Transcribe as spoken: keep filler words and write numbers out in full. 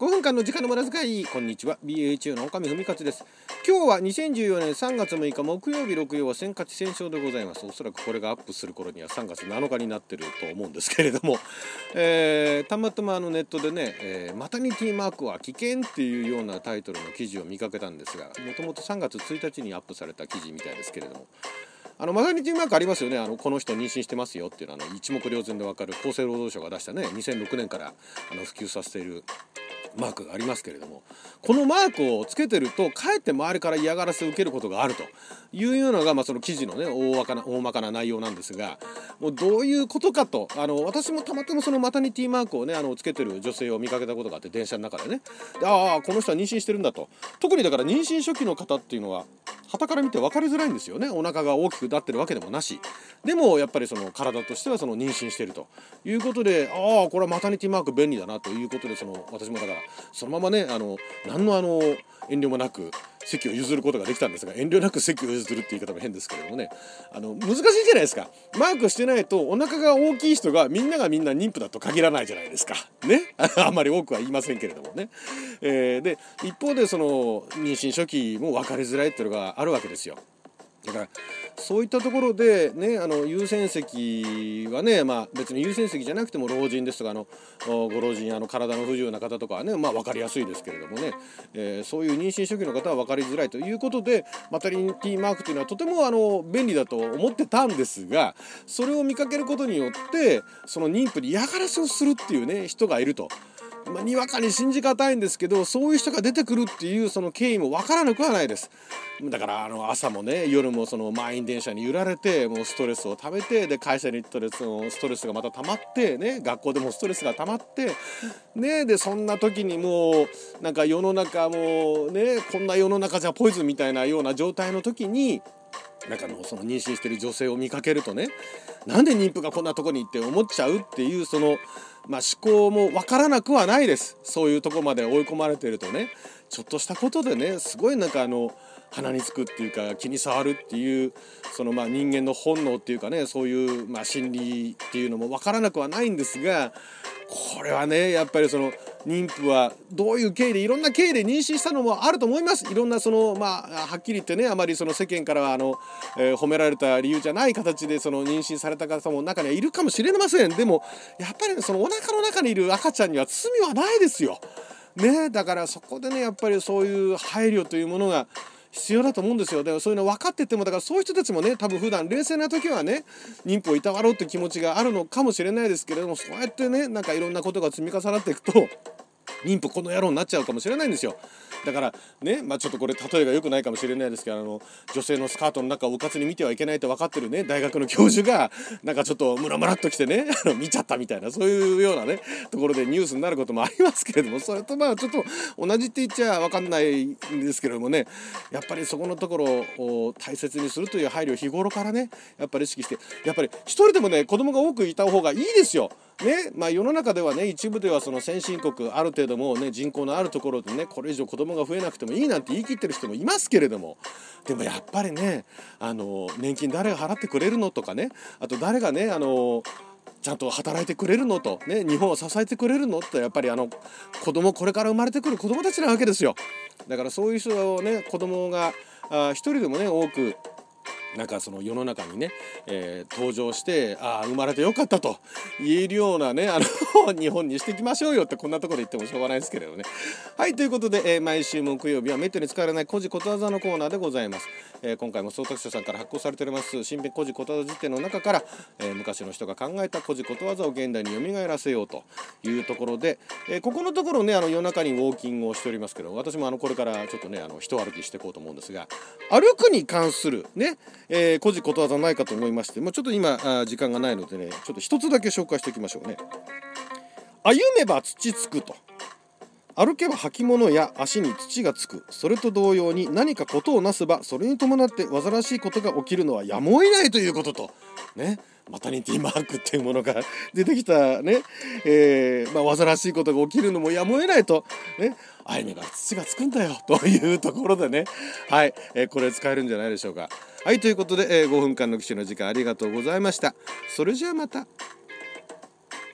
ごふんかんの時間の無駄遣い。こんにちは、 ビーエイチユー の岡見文勝です。今日はにせんじゅうよねんさんがつむいか木曜日、六曜は先勝ち先勝でございます。おそらくこれがアップする頃にはさんがつなのかになってると思うんですけれども、えー、たまたまあのネットでね、えー、マタニティマークは危険っていうようなタイトルの記事を見かけたんですが、もともとさんがつついたちにアップされた記事みたいですけれども、あのマタニティマークありますよね。あのこの人妊娠してますよっていうのはあの一目瞭然で分かる厚生労働省が出したね、にせんろくねんからあの普及させているマークがありますけれども、このマークをつけてるとかえって周りから嫌がらせを受けることがあるというようなのが、まあ、その記事のね大まかな大まかな内容なんですが、もうどういうことかと、あの私もたまたまそのマタニティマークをねあのつけてる女性を見かけたことがあって、電車の中でね、でああこの人は妊娠してるんだと。特にだから妊娠初期の方っていうのは傍から見て分かりづらいんですよね。お腹が大きくなってるわけでもなし、でもやっぱりその体としてはその妊娠しているということで、ああこれはマタニティマーク便利だなということで、その私もだからそのままねあの何のあの遠慮もなく席を譲ることができたんですが、遠慮なく席を譲るっていう言い方も変ですけれどもね、あの難しいじゃないですか。マークしてないとお腹が大きい人がみんながみんな妊婦だと限らないじゃないですかねあんまり多くは言いませんけれどもね、えー、で一方でその妊娠初期も分かりづらいっていうのがあるわけですよ。だからそういったところでね、あの優先席はね、まあ、別に優先席じゃなくても老人ですとかあのご老人、あの体の不自由な方とかはね、まあ、分かりやすいですけれどもね、えー、そういう妊娠初期の方は分かりづらいということで、マタニティマークというのはとてもあの便利だと思ってたんですが、それを見かけることによってその妊婦に嫌がらせをするっていうね人がいると。まあ、にわかに信じがたいんですけど、そういう人が出てくるっていうその経緯も分からなくはないです。だからあの朝もね夜もその満員電車に揺られて、もうストレスを溜めて、で会社に行ったらそのストレスがまた溜まってね、学校でもストレスが溜まってね、でそんな時にもうなんか世の中もうね、こんな世の中じゃポイズンみたいなような状態の時に、なんかのその妊娠してる女性を見かけるとね、なんで妊婦がこんなとこにって思っちゃうっていうその、まあ、思考もわからなくはないです。そういうとこまで追い込まれてるとね、ちょっとしたことでねすごいなんかあの鼻につくっていうか気に障るっていうそのまあ人間の本能っていうかね、そういうまあ心理っていうのもわからなくはないんですが、これはねやっぱりその妊婦はどういう経緯でいろんな経緯で妊娠したのもあると思います。いろんなそのまあはっきり言ってね、あまりその世間からはあの、えー、褒められた理由じゃない形でその妊娠された方も中にはいるかもしれません。でもやっぱり、ね、そのお腹の中にいる赤ちゃんには罪はないですよね。だからそこでねやっぱりそういう配慮というものが必要だと思うんですよ。でもそういうの分かってても、だからそういう人たちもね多分普段冷静な時はね妊婦をいたわろうって気持ちがあるのかもしれないですけれども、そうやってねなんかいろんなことが積み重なっていくと妊婦この野郎になっちゃうかもしれないんですよ。だからね、まあちょっとこれ例えが良くないかもしれないですけど、あの女性のスカートの中をうかつに見てはいけないと分かってるね大学の教授がなんかちょっとムラムラっときてねあの見ちゃったみたいな、そういうようなねところでニュースになることもありますけれども、それとまあちょっと同じって言っちゃ分かんないんですけれどもね、やっぱりそこのところを大切にするという配慮を日頃からねやっぱり意識して、やっぱり一人でもね子供が多くいた方がいいですよね。まあ世の中ではね一部ではその先進国ある程度もうね人口のあるところでねこれ以上子供が増えなくてもいいなんて言い切ってる人もいますけれども、でもやっぱりねあの年金誰が払ってくれるのとかね、あと誰がねあのちゃんと働いてくれるのとね、日本を支えてくれるのってやっぱりあの子供これから生まれてくる子供たちなわけですよ。だからそういう人をね子供があ一人でもね多くなんかその世の中にね、えー、登場して、ああ生まれてよかったと言えるようなねあの日本にしていきましょうよって、こんなところで言ってもしょうがないですけれどね。はい、ということで、えー、毎週木曜日はめったに使われない古事ことわざのコーナーでございます。えー、今回も総拓書さんから発行されております新編古事ことわざ辞典の中から、えー、昔の人が考えた古事ことわざを現代に蘇らせようというところで、えー、ここのところねあの夜中にウォーキングをしておりますけど、私もあのこれからちょっとねあの人歩きしていこうと思うんですが、歩くに関するねえー、古事ことわざないかと思いまして、もうちょっと今あ時間がないのでねちょっと一つだけ紹介しておきましょうね。歩めば土つくと、歩けば履物や足に土がつく、それと同様に何かことをなすばそれに伴って煩わしいことが起きるのはやむを得ないということとね、マタニティマークっていうものが出てきたね、えーまあ、煩わしいことが起きるのもやむを得ないとね、歩めば土がつくんだよというところでね、はい、えー、これ使えるんじゃないでしょうか。はい、ということで、えー、ごふんかんの騎士の時間ありがとうございました。それじゃあまた。